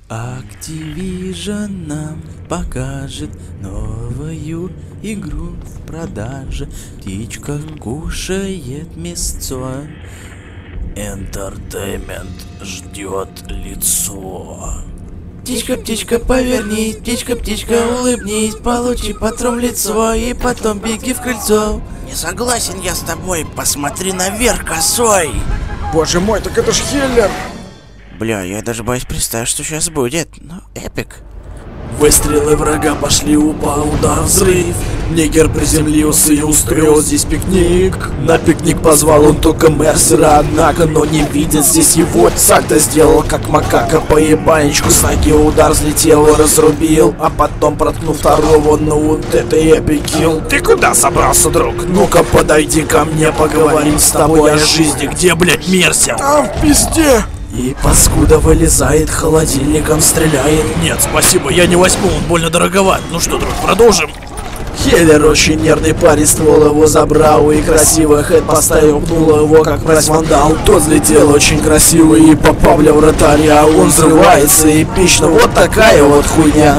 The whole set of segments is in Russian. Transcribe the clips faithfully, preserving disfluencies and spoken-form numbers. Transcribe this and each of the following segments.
Activision нам покажет новую игру в продаже. Птичка кушает мясцо. Entertainment ждет лицо. Птичка, птичка, повернись, птичка, птичка, улыбнись, получи патрон в лицо и потом беги в крыльцо. Не согласен я с тобой, посмотри наверх косой. Боже мой, так это ж Хеллер! Бля, я даже боюсь представить, что сейчас будет. Ну, эпик. Выстрелы врага пошли, упал удар, взрыв. Нигер приземлился и устроил здесь пикник. На пикник позвал он только Мерсера, однако, но не видит здесь его. Сальто сделал как макака, по ебанечку с ноги удар взлетел и разрубил. А потом проткнул второго, ну вот это эпикил. Ты куда собрался, друг? Ну-ка подойди ко мне, поговорим с тобой о жизни. Где, блять, Мерсер? Там в пизде! И паскуда вылезает, холодильником стреляет. Нет, спасибо, я не возьму, он больно дороговат. Ну что, друг, продолжим? Хеллер очень нервный парень, ствол его забрал и красиво хэт поставил, пнул его как мразь вандал. Тот взлетел очень красиво и попал в вратаря. Он взрывается эпично, вот такая вот хуйня.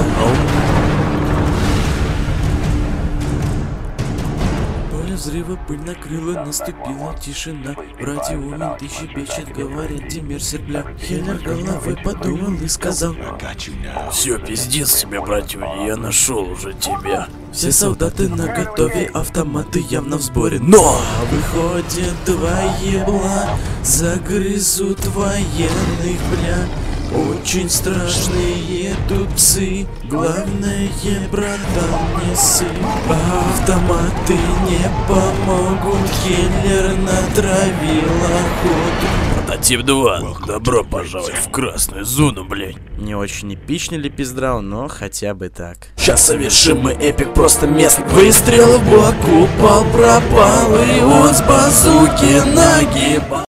Взрыва пыль накрыла, наступила тишина. В радио менты щебечет, говорят, где Мерсер, бля. Хеллер головой подумал и сказал: Все, пиздец тебе, братюня, я нашел уже тебя. Все солдаты наготове, автоматы явно в сборе. Но выходят два ебла, загрызут военных, бля. Очень страшные тут псы. Главное, братан, не сы. Автоматы не помогут. Хеллер натравил охоту. Прототип два, добро пожаловать в красную зону, блядь. Не очень эпичный ли пиздрал, но хотя бы так. Сейчас совершим мы эпик, просто местный. Выстрел в бок, упал, пропал, и он с базуки нагибал.